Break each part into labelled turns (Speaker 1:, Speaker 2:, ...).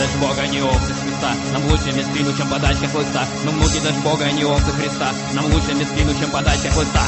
Speaker 1: дашь Бога, не овцы Христа. Нам лучше мне спину, чем подать как лыста. Мы внуки дашь Бога, не овцы Христа. Нам лучше мне спину, чем подать как лыста.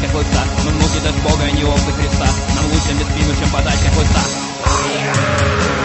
Speaker 1: Мы внуки дашь Бога, не овцы Христа. Нам лучше мне спину, чем подать как лыста.